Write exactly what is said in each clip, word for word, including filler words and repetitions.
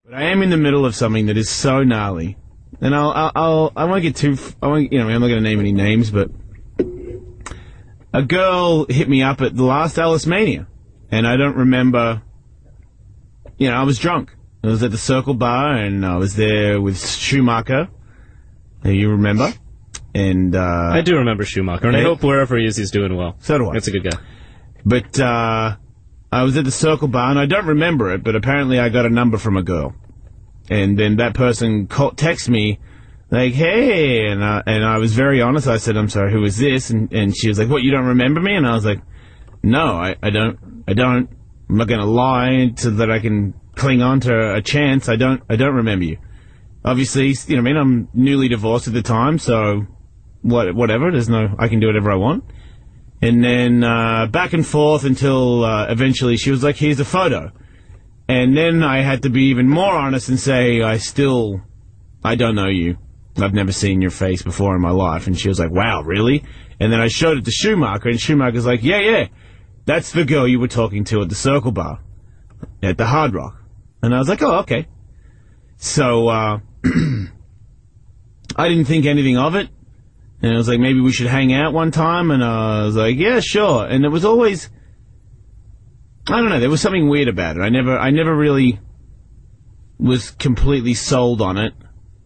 But I am in the middle of something that is so gnarly. And I'll, I'll, I'll I won't get too, f- I won't, you know, I'm not going to name any names, but a girl hit me up at the last Alice Mania. And I don't remember, you know, I was drunk. I was at the Circle Bar, and I was there with Schumacher. You remember? And, uh... I do remember Schumacher, and I hope wherever he is, he's doing well. So do I. That's a good guy. But, uh, I was at the Circle Bar, and I don't remember it, but apparently I got a number from a girl. And then that person called, texted me, like, hey, and, uh, and I was very honest. I said, I'm sorry, who is this? And, and she was like, what, you don't remember me? And I was like, no, I, I don't, I don't, I'm not gonna lie so that I can cling on to a chance. I don't, I don't remember you. Obviously, you know what I mean? I'm newly divorced at the time, so what, whatever, there's no, I can do whatever I want. And then, uh, back and forth until, uh, eventually she was like, here's a photo. And then I had to be even more honest and say, I still, I don't know you. I've never seen your face before in my life. And she was like, wow, really? And then I showed it to Schumacher, and Schumacher's like, yeah, yeah, that's the girl you were talking to at the Circle Bar, at the Hard Rock. And I was like, oh, okay. So, uh, I didn't think anything of it. And I was like, maybe we should hang out one time. And I was like, yeah, sure. And it was always, I don't know, there was something weird about it. I never, I never really was completely sold on it.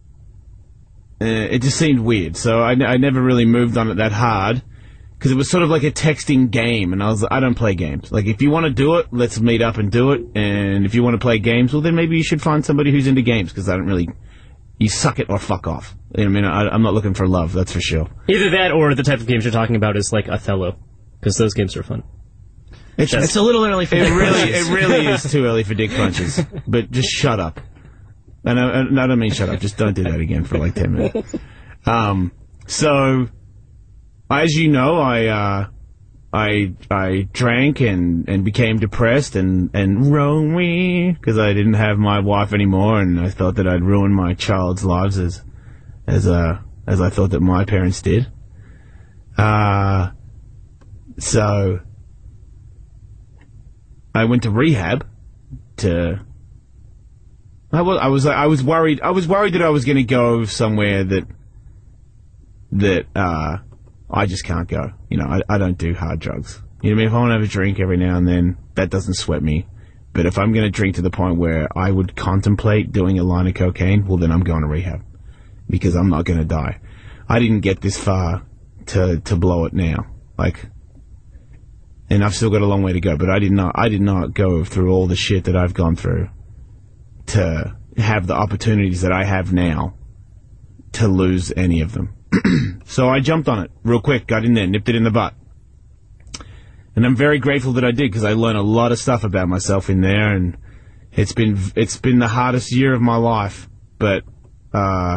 Uh, it just seemed weird. So I, I never really moved on it that hard. Because it was sort of like a texting game. And I was like, I don't play games. Like, if you want to do it, let's meet up and do it. And if you want to play games, well, then maybe you should find somebody who's into games. Because I don't really, you suck it or fuck off. I mean, I, I'm not looking for love, that's for sure. Either that or the type of games you're talking about is like Othello. Because those games are fun. It's, it's a little early for it dick really, punches. It really is too early for dick punches. But just shut up. And I, and I don't mean shut up. Just don't do that again for like ten minutes. Um, so, as you know, I, uh, I, I drank and, and became depressed and, and roamy because I didn't have my wife anymore, and I thought that I'd ruin my child's lives as, as, uh, as I thought that my parents did. Uh, so, I went to rehab to, I was, I was, I was worried, I was worried that I was going to go somewhere that, that, uh, I just can't go. You know, I, I don't do hard drugs. You know what I mean? If I want to have a drink every now and then, that doesn't sweat me. But if I'm going to drink to the point where I would contemplate doing a line of cocaine, well, then I'm going to rehab. Because I'm not going to die. I didn't get this far to, to blow it now. Like, and I've still got a long way to go, but I did not, I did not go through all the shit that I've gone through to have the opportunities that I have now to lose any of them. So I jumped on it real quick, got in there, nipped it in the butt. And I'm very grateful that I did, because I learned a lot of stuff about myself in there, and it's been, it's been the hardest year of my life, but, uh,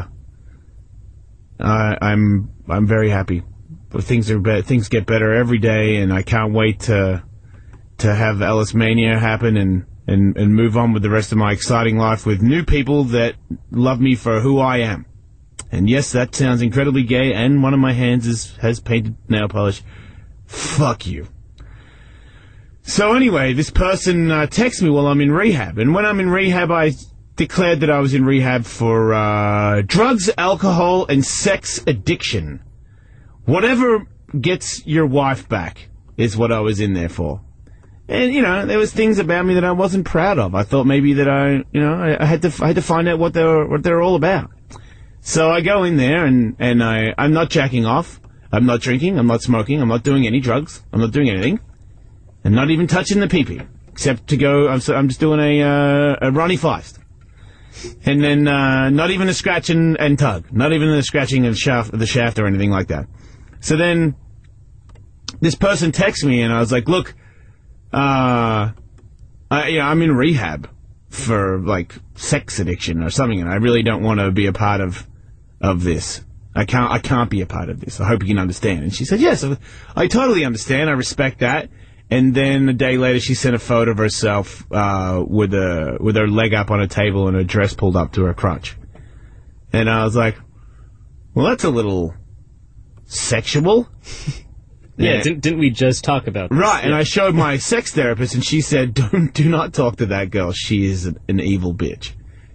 I, I'm, I'm very happy. But things are be- things get better every day, and I can't wait to, to have Alice Mania happen and, and, and move on with the rest of my exciting life with new people that love me for who I am. And yes, that sounds incredibly gay, and one of my hands is, has painted nail polish. Fuck you. So anyway, this person uh, texts me while I'm in rehab, and when I'm in rehab, I declared that I was in rehab for uh, drugs, alcohol, and sex addiction. Whatever gets your wife back is what I was in there for. And, you know, there was things about me that I wasn't proud of. I thought maybe that I, you know, I, I had to I had to find out what they were what they were all about. So I go in there, and, and I, I'm not jacking off. I'm not drinking. I'm not smoking. I'm not doing any drugs. I'm not doing anything. I'm not even touching the pee-pee. Except to go, I'm, so, I'm just doing a, uh, a Ronnie Feist. And then, uh, not even a scratch and, and tug. Not even a scratching of shaft, the shaft or anything like that. So then, this person texts me, and I was like, look, uh, I, you know, I'm in rehab for, like, sex addiction or something, and I really don't want to be a part of, of this. I can't, I can't be a part of this. I hope you can understand. And she said, yes, I totally understand. I respect that. And then a day later, she sent a photo of herself, uh, with a, with her leg up on a table and her dress pulled up to her crotch. And I was like, well, that's a little sexual. Yeah, yeah. Didn't, didn't we just talk about this? Right, yeah. And I showed my sex therapist, and she said, don't, do not talk to that girl. She is an, an evil bitch.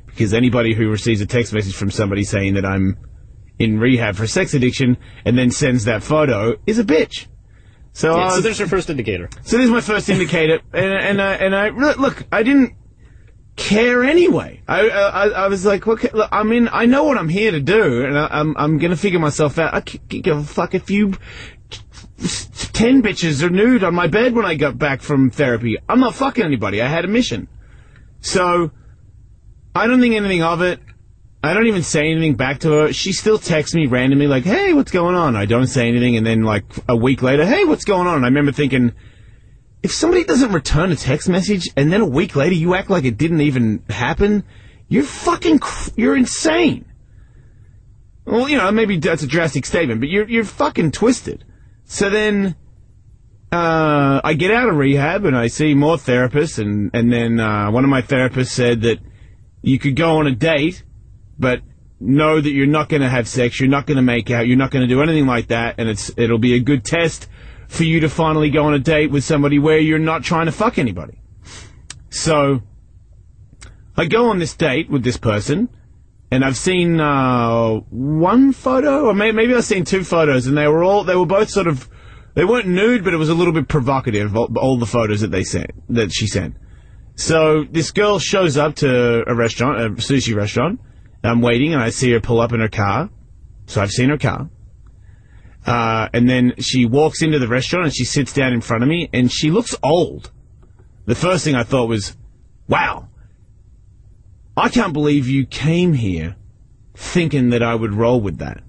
because anybody who receives a text message from somebody saying that I'm in rehab for sex addiction and then sends that photo is a bitch. So, yeah, uh, so there's your first indicator. So there's my first indicator, and and I, and I look, I didn't care anyway. I I, I was like, okay, look, I mean, I know what I'm here to do, and I, I'm I'm gonna figure myself out. I could give a fuck if you ten bitches are nude on my bed when I got back from therapy. I'm not fucking anybody. I had a mission, so I don't think anything of it. I don't even say anything back to her. She still texts me randomly like, hey, what's going on? I don't say anything, and then like a week later, hey, what's going on? And I remember thinking, if somebody doesn't return a text message and then a week later you act like it didn't even happen, you're fucking, cr- you're insane. Well, you know, maybe that's a drastic statement, but you're you're fucking twisted. So then uh, I get out of rehab and I see more therapists, and, and then uh, one of my therapists said that you could go on a date, but know that you're not going to have sex, you're not going to make out, you're not going to do anything like that, and it's it'll be a good test for you to finally go on a date with somebody where you're not trying to fuck anybody. So I go on this date with this person, and I've seen uh, one photo, or maybe, maybe I've seen two photos, and they were all they were both sort of, they weren't nude, but it was a little bit provocative, all, all the photos that they sent, that she sent. So this girl shows up to a restaurant, a sushi restaurant. I'm waiting, and I see her pull up in her car. So I've seen her car. Uh, and then she walks into the restaurant, and she sits down in front of me, and she looks old. The first thing I thought was, wow, I can't believe you came here thinking that I would roll with that.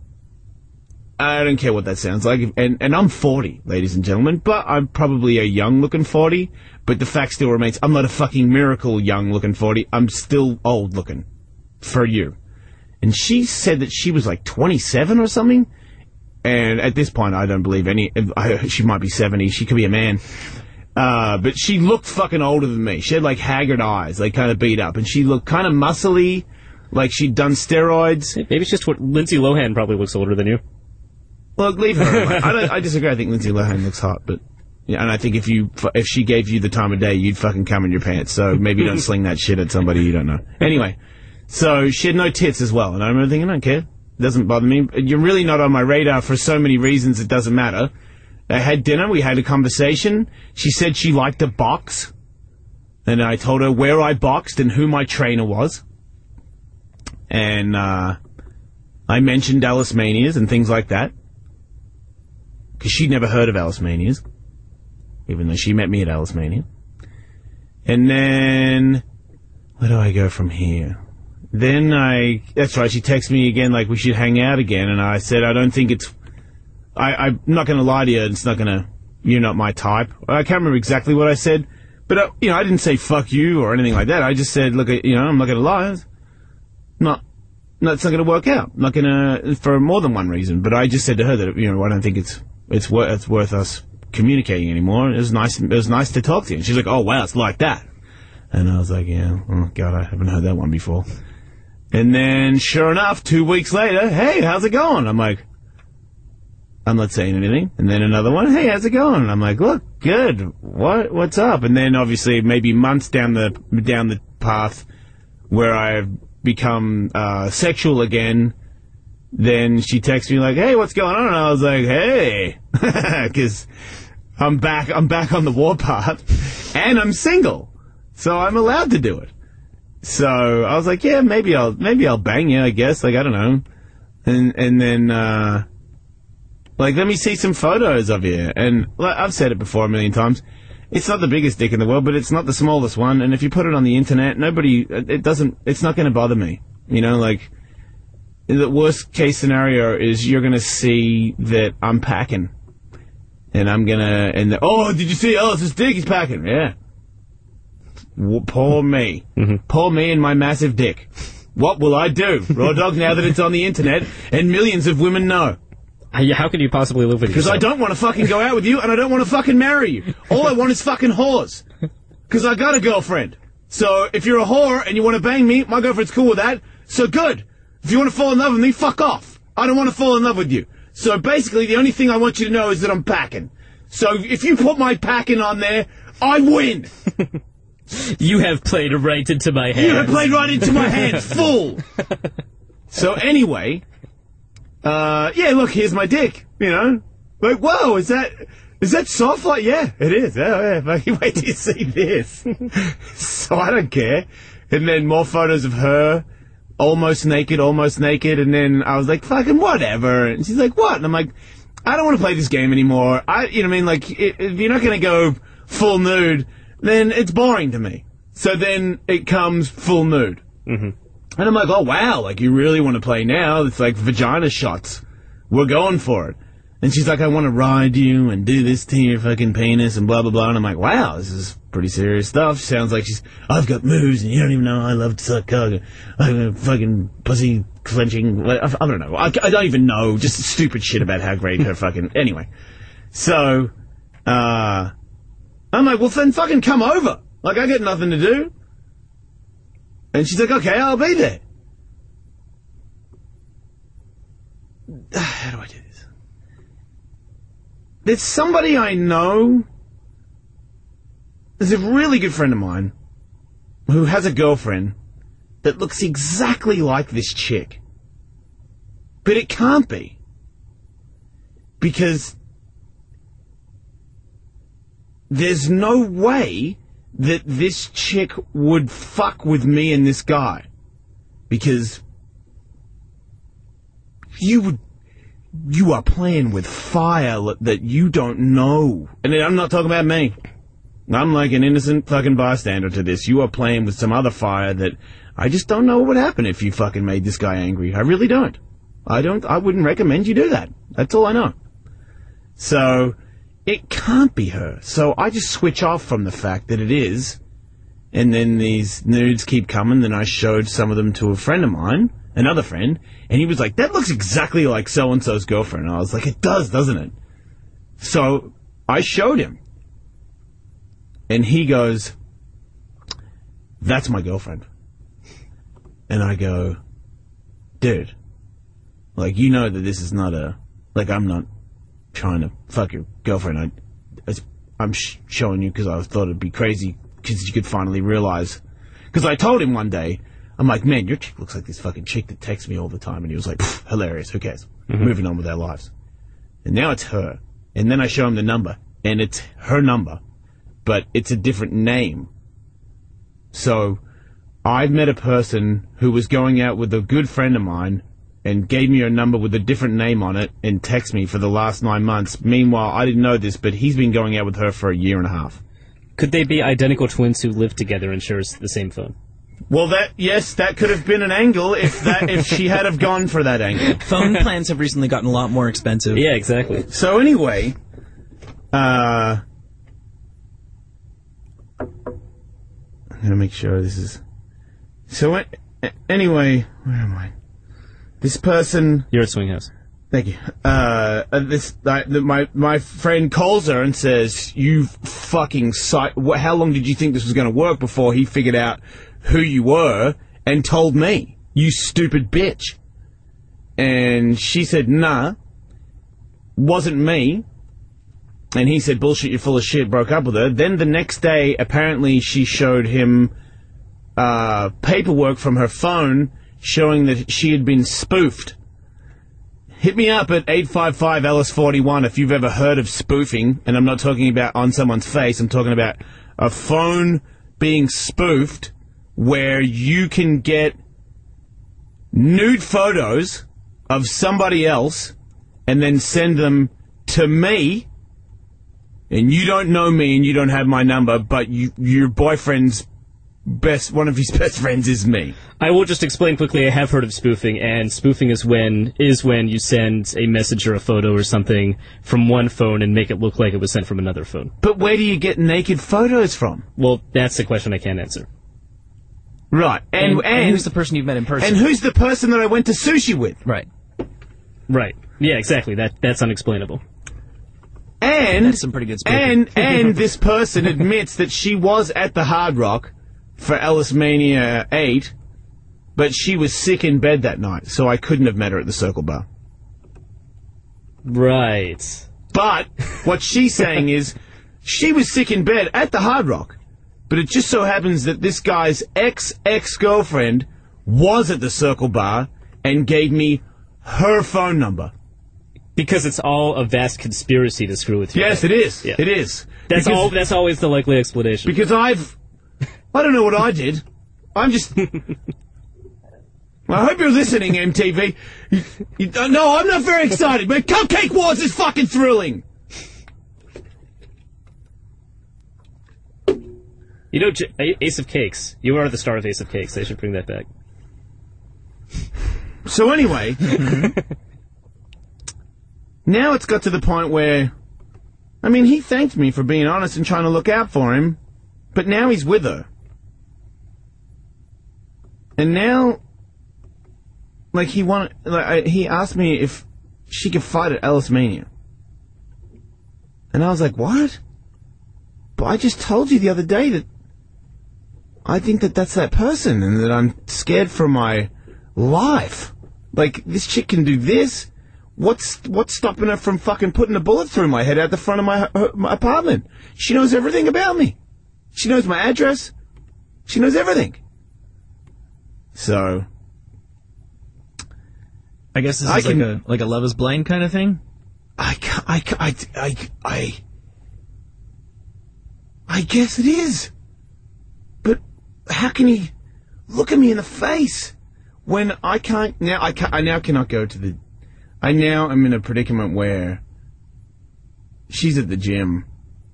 I don't care what that sounds like. And, and I'm forty, ladies and gentlemen, but I'm probably a young-looking forty, but the fact still remains, I'm not a fucking miracle young-looking forty. I'm still old-looking for you. And she said that she was like twenty-seven or something. And at this point, I don't believe any... I, she might be seventy. She could be a man. Uh, but she looked fucking older than me. She had like haggard eyes, like kind of beat up. And she looked kind of muscly, like she'd done steroids. Maybe it's just what Lindsay Lohan probably looks older than you. Look, leave her alone. I, don't, I disagree. I think Lindsay Lohan looks hot, but... Yeah, and I think if you if she gave you the time of day, you'd fucking come in your pants. So maybe don't sling that shit at somebody you don't know. Anyway... So she had no tits as well, and I remember thinking, I don't care. It doesn't bother me. You're really not on my radar for so many reasons it doesn't matter. I had dinner, we had a conversation. She said she liked to box, and I told her where I boxed and who my trainer was. And uh, I mentioned Alice Manias and things like that, because she'd never heard of Alice Manias, even though she met me at Alice Mania. And then, where do I go from here? Then I, that's right, she texted me again like we should hang out again, and I said I don't think it's, I, I'm not going to lie to you, it's not going to, you're not my type. I can't remember exactly what I said, but, uh, you know, I didn't say fuck you or anything like that. I just said, look, you know, I'm not going to lie. It's not, no, it's not going to work out. I'm not going to, for more than one reason, but I just said to her that, you know, I don't think it's, it's worth, it's worth us communicating anymore. It was nice, it was nice to talk to you. And she's like, oh wow, it's like that. And I was like, yeah, oh God, I haven't heard that one before. And then, sure enough, two weeks later, hey, how's it going? I'm like, I'm not saying anything. And then another one, hey, how's it going? And I'm like, look, good. What? What's up? And then, obviously, maybe months down the down the path where I've become uh, sexual again, then she texts me like, hey, what's going on? And I was like, hey, because I'm back, I'm back on the warpath, and I'm single, so I'm allowed to do it. So I was like, yeah, maybe I'll maybe I'll bang you, I guess. Like, I don't know. And and then uh like, let me see some photos of you. And like, I've said it before a million times. It's not the biggest dick in the world, but it's not the smallest one. And if you put it on the internet, nobody it doesn't it's not going to bother me. You know, like, the worst case scenario is you're going to see that I'm packing. And I'm going to and the, oh, did you see Ellis's dick? He's packing. Yeah. Poor me. Mm-hmm. Poor me and my massive dick. What will I do, Raw Dog, now that it's on the internet and millions of women know? How can you possibly live with yourself? Because I don't want to fucking go out with you, and I don't want to fucking marry you. All I want is fucking whores. Because I got a girlfriend. So if you're a whore and you want to bang me, my girlfriend's cool with that. So good. If you want to fall in love with me, fuck off. I don't want to fall in love with you. So basically, the only thing I want you to know is that I'm packing. So if you put my packing on there, I win. You have played right into my hands. You have played right into my hands, fool! So anyway, uh, yeah, look, here's my dick, you know? Like, whoa, is that, is that soft? Like, yeah, it is. Oh, yeah, fucking wait till you see this. So I don't care. And then more photos of her, almost naked, almost naked, and then I was like, fucking whatever. And she's like, what? And I'm like, I don't want to play this game anymore. I, you know what I mean? Like, if you're not going to go full nude, then it's boring to me. So then it comes full nude. Mm-hmm. And I'm like, oh, wow, like, you really want to play now? It's like vagina shots. We're going for it. And she's like, I want to ride you and do this to your fucking penis and blah, blah, blah. And I'm like, wow, this is pretty serious stuff. Sounds like she's, I've got moves and you don't even know I love to suck cock. I'm a fucking pussy clenching. I, I don't know. I, I don't even know. Just stupid shit about how great her fucking, anyway. So, uh, I'm like, well, then fucking come over. Like, I got nothing to do. And she's like, okay, I'll be there. How do I do this? There's somebody I know. There's a really good friend of mine who has a girlfriend that looks exactly like this chick. But it can't be. Because there's no way that this chick would fuck with me and this guy. Because you would, you are playing with fire that you don't know. And I'm not talking about me. I'm like an innocent fucking bystander to this. You are playing with some other fire that I just don't know what would happen if you fucking made this guy angry. I really don't. I don't, I wouldn't recommend you do that. That's all I know. So, it can't be her. So I just switch off from the fact that it is. And then these nudes keep coming. Then I showed some of them to a friend of mine, another friend, and he was like, that looks exactly like so-and-so's girlfriend. And I was like, it does, doesn't it? So I showed him. And he goes, that's my girlfriend. And I go, dude, like, you know that this is not a, like, I'm not trying to fuck your girlfriend. I, I'm sh- showing you because I thought it'd be crazy because you could finally realize. Because I told him one day, I'm like, man, your chick looks like this fucking chick that texts me all the time. And he was like, hilarious, who cares? Mm-hmm. Moving on with our lives. And now it's her. And then I show him the number, and it's her number, but it's a different name. So I've met a person who was going out with a good friend of mine and gave me a number with a different name on it and texted me for the last nine months. Meanwhile, I didn't know this, but he's been going out with her for a year and a half. Could they be identical twins who live together and share the same phone? Well, that, yes, that could have been an angle if that, if she had have gone for that angle. Phone plans have recently gotten a lot more expensive. Yeah, exactly. So anyway, uh, I'm gonna make sure this is, so uh, anyway, where am I? This person... You're at Swing House. Thank you. Uh, this uh, my my friend calls her and says, "You fucking psych... How long did you think this was going to work before he figured out who you were and told me? You stupid bitch." And she said, "Nah, wasn't me." And he said, "Bullshit, you're full of shit." Broke up with her. Then the next day, apparently, she showed him uh, paperwork from her phone showing that she had been spoofed. Hit me up at eight five five L S forty-one if you've ever heard of spoofing, and I'm not talking about on someone's face, I'm talking about a phone being spoofed where you can get nude photos of somebody else and then send them to me, and you don't know me and you don't have my number, but you, your boyfriend's best, one of his best friends is me. I will just explain quickly. I have heard of spoofing, and spoofing is when is when you send a message or a photo or something from one phone and make it look like it was sent from another phone. But where do you get naked photos from? Well, that's the question I can't answer. Right, and, And, and, and who's the person you've met in person? and who's the person that I went to sushi with? Right. Right. Yeah, exactly. That that's unexplainable. And That's some pretty good spoofing. and and this person admits that she was at the Hard Rock for Ellis Mania eight, but she was sick in bed that night, so I couldn't have met her at the Circle Bar. Right. But what she's saying is she was sick in bed at the Hard Rock, but it just so happens that this guy's ex-ex-girlfriend was at the Circle Bar and gave me her phone number. Because it's all a vast conspiracy to screw with you. Yes, it is. Yeah. It is. That's because, all. That's always the likely explanation. Because I've... I don't know what I did. I'm just... I hope you're listening, M T V. You, you, uh, no, I'm not very excited, but Cupcake Wars is fucking thrilling. You know, J- Ace of Cakes. You are the star of Ace of Cakes. They should bring that back. So anyway, now it's got to the point where, I mean, he thanked me for being honest and trying to look out for him, but now he's with her. And now, like, he wanted, like, I, he asked me if she could fight at Alice Mania. And I was like, what? But I just told you the other day that I think that that's that person and that I'm scared for my life. Like, this chick can do this. What's what's stopping her from fucking putting a bullet through my head out the front of my, her, my apartment? She knows everything about me. She knows my address. She knows everything. So, I guess this I is can, like a like a Love Is Blind kind of thing. I, ca- I, ca- I, I, I, I guess it is. But how can he look at me in the face when I can't now? I can't, I now cannot go to the. I now am in a predicament where she's at the gym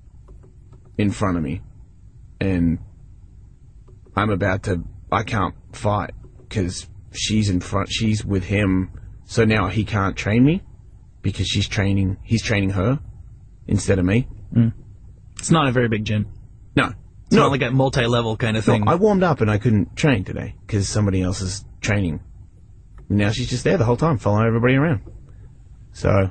in front of me, and I'm about to. I can't fight because she's in front. She's with him, so now he can't train me because she's training. He's training her instead of me. Mm. It's not a very big gym. No, It's no. not like a multi-level kind of No, thing. I warmed up and I couldn't train today because somebody else is training. Now she's just there the whole time, following everybody around. So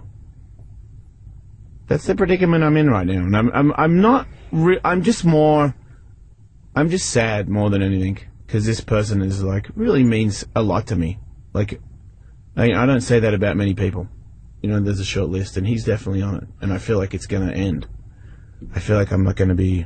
that's the predicament I'm in right now, and I'm I'm I'm not. Re- I'm just more. I'm just sad more than anything because this person is like really means a lot to me. Like, I I don't say that about many people. You know, there's a short list, and he's definitely on it, and I feel like it's gonna end. I feel like I'm not gonna be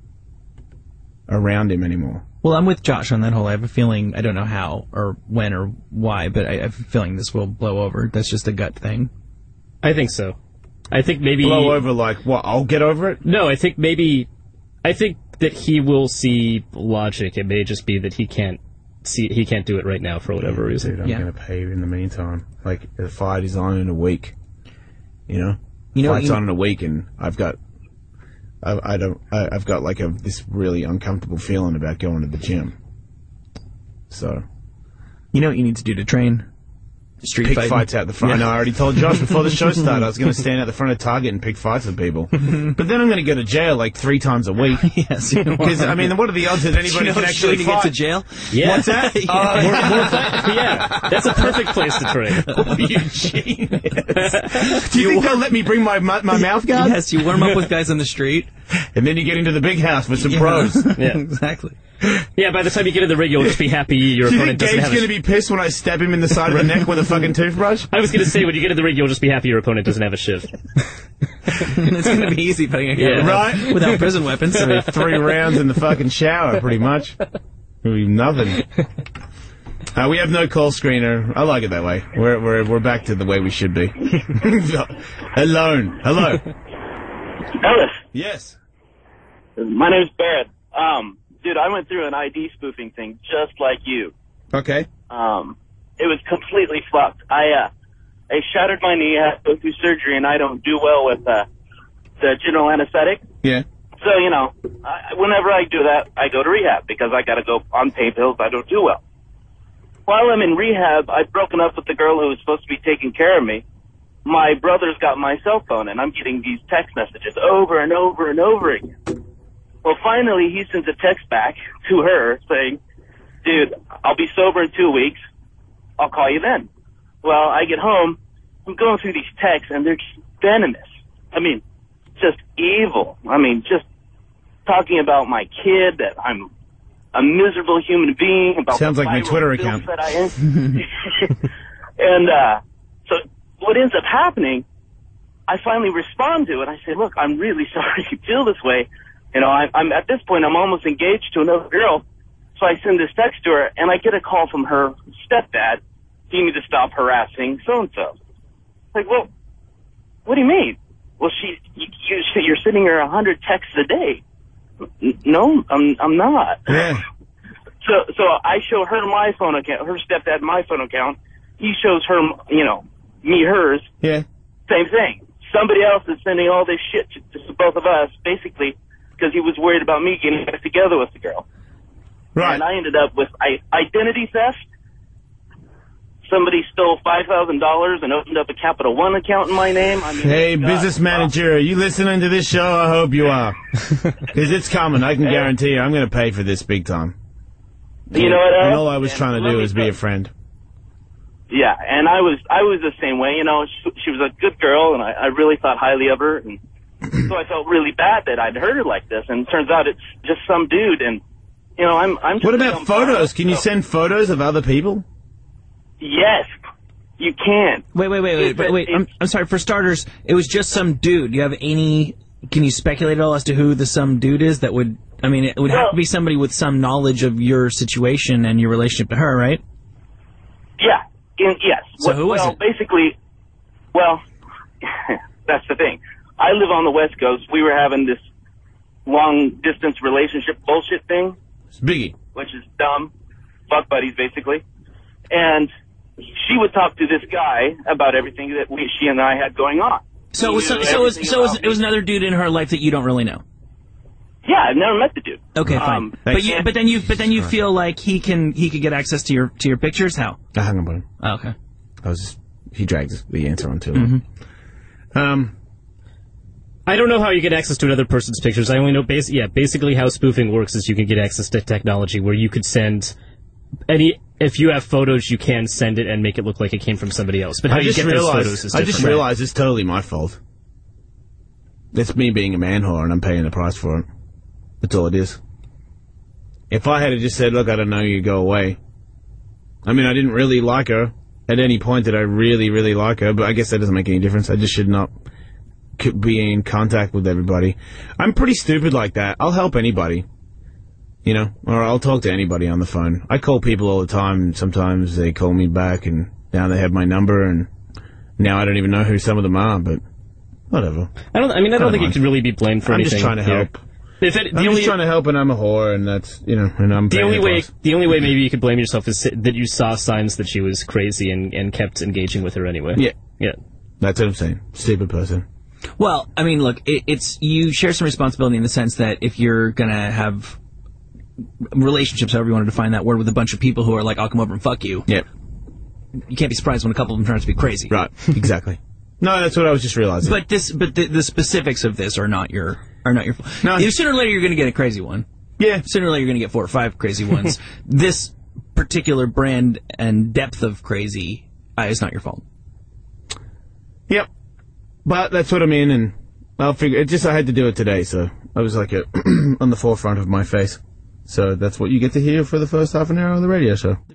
around him anymore. Well, I'm with Josh on that whole. I have a feeling, I don't know how or when or why, but I, I have a feeling this will blow over. That's just a gut thing. I think so. I think maybe... Blow over like, what, I'll get over it? No, I think maybe... I think that he will see logic. It may just be that he can't see. He can't do it right now for whatever reason. Dude, I'm Yeah. going to pay you in the meantime. Like, the fight is on in a week. You know? You know, Fight's you- on in a week, and I've got... I, I don't. I, I've got like a this really uncomfortable feeling about going to the gym. So You know what you need to do to train? Street pick fighting. fights out the front. Yeah. I know. I already told Josh before the show started I was going to stand out the front of Target and pick fights with people. But then I'm going to go to jail like three times a week. Yes. you know. Because I mean, what are the odds that anybody you know can actually shooting fight? it to jail? Yeah. What's that? Yeah. Oh, More, more fi- yeah, that's a perfect place to train. you genius. Do you think they'll let me bring my my, my mouth guard? Yes, you warm up with guys on the street. And then you get into the big house with some Yeah. pros. Yeah. Exactly. Yeah, by the time you get in the ring, you'll just be happy your Do you opponent think doesn't Gabe's have a... going to be pissed when I stab him in the side of the neck with a fucking toothbrush? I was going to say, when you get in the ring, you'll just be happy your opponent doesn't have a shiv. It's going to be easy putting a guy Yeah. without, Right? without prison weapons. Three rounds in the fucking shower, pretty much. It'll be nothing. Uh, we have no call screener. I like it that way. We're we're we're back to the way we should be. Alone. Hello. Ellis, Yes. my name's Barrett. Um, dude, I went through an I D spoofing thing just like you. Okay. Um, it was completely fucked. I, uh, I shattered my knee, I had to go through surgery, and I don't do well with, uh, the general anesthetic. Yeah. So, you know, I, whenever I do that, I go to rehab because I gotta go on pain pills. I don't do well. While I'm in rehab, I've broken up with the girl who was supposed to be taking care of me. My brother's got my cell phone, and I'm getting these text messages over and over and over again. Well, finally, he sends a text back to her saying, dude, I'll be sober in two weeks. I'll call you then. Well, I get home, I'm going through these texts, and they're just venomous. I mean, just evil. I mean, just talking about my kid, that I'm a miserable human being. About Sounds the like my viral Twitter filth account. That I am. And uh, so what ends up happening, I finally respond to it. I say, look, I'm really sorry you feel this way. You know, I, I'm at this point, I'm almost engaged to another girl. So I send this text to her, and I get a call from her stepdad. You need to stop harassing so-and-so. Like, well, what do you mean? Well, she, you, you, you're sending her a hundred texts a day. N- No, I'm, I'm not. Yeah. So, so I show her my phone account, her stepdad my phone account. He shows her, you know, me hers. Yeah. Same thing. Somebody else is sending all this shit to, to both of us, basically, because he was worried about me getting back together with the girl. Right. And I ended up with I, identity theft. Somebody stole five thousand dollars and opened up a Capital One account in my name. I mean, Hey, God, business manager, are you listening to this show? I hope you are. Because it's coming. I can guarantee you I'm going to pay for this big time. You know what? And Alex? all I was And trying to let do me was be tell- a friend. Yeah, and I was I was the same way. You know, she, she was a good girl, and I, I really thought highly of her. And so I felt really bad that I'd hurt her like this. And it turns out it's just some dude. And you know, I'm I'm. Just What a about dumb photos? bum, Can you so- send photos of other people? Yes, you can. Wait, wait, wait, wait, It's- wait, wait. I'm, it's- I'm sorry. For starters, it was just some dude. Do you have any? Can you speculate at all as to who the some dude is? That would. I mean, it would have Well- to be somebody with some knowledge of your situation and your relationship to her, right? Yeah. In, yes. So who was well, it? basically, well, that's the thing. I live on the West Coast. We were having this long distance relationship bullshit thing, It's Biggie. which is dumb. Fuck buddies, basically. And she would talk to this guy about everything that we, she and I had going on. So, it He was, so, knew so, it was, everything so it was, about it was me. another dude in her life that you don't really know. Yeah, I've never met the dude. Okay, fine. Um, but you, but then you, but then you feel like he can, he could get access to your, to your pictures. How? I hung up on him. Oh, okay. I was just, he dragged the answer on too long. Um, I don't know how you get access to another person's pictures. I only know, basi- yeah, basically how spoofing works is you can get access to technology where you could send any. If you have photos, you can send it and make it look like it came from somebody else. But how I you just get those realized, photos is I different. just realized it's totally my fault. It's me being a man whore and I'm paying the price for it. That's all it is. If I had just said, look, I don't know you, go away. I mean, I didn't really like her. At any point did I really, really like her, but I guess that doesn't make any difference. I just should not c- be in contact with everybody. I'm pretty stupid like that. I'll help anybody. You know, or I'll talk to anybody on the phone. I call people all the time, and sometimes they call me back, and now they have my number, and now I don't even know who some of them are, but whatever. I don't. I mean, I don't, don't think mind. you can really be blamed for I'm anything. just trying to here. help. If it, the I'm only just trying to help, and I'm a whore, and that's, you know, and I'm the paying only the way price. the only way maybe you could blame yourself is that you saw signs that she was crazy and, and kept engaging with her anyway. Yeah. Yeah. That's what I'm saying. Stupid person. Well, I mean, look, it, it's you share some responsibility in the sense that if you're gonna have relationships, however you want to define that word, with a bunch of people who are like, "I'll come over and fuck you," Yeah. you can't be surprised when a couple of them turn out to be crazy. Right. Exactly. No, that's what I was just realizing. But this, but the, the specifics of this are not your are not your fault. No. You- Sooner or later, you're gonna get a crazy one. yeah. Sooner or later, you're gonna get four or five crazy ones. This particular brand and depth of crazy uh, is not your fault. Yep. But that's what I'm in, and I'll figure. It just I had to do it today, so I was like a on the forefront of my face. So that's what you get to hear for the first half an hour of the radio show.